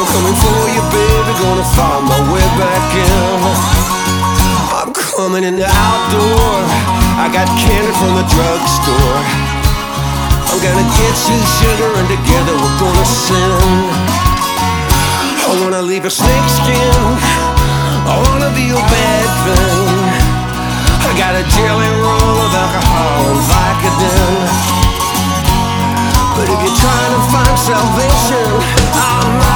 I'm coming for you, baby, gonna find my way back in. I'm coming in the outdoor, I got candy from the drugstore. I'm gonna get you sugar and together we're gonna sing. I wanna leave a snakeskin, I wanna be your bad thing. I got a jelly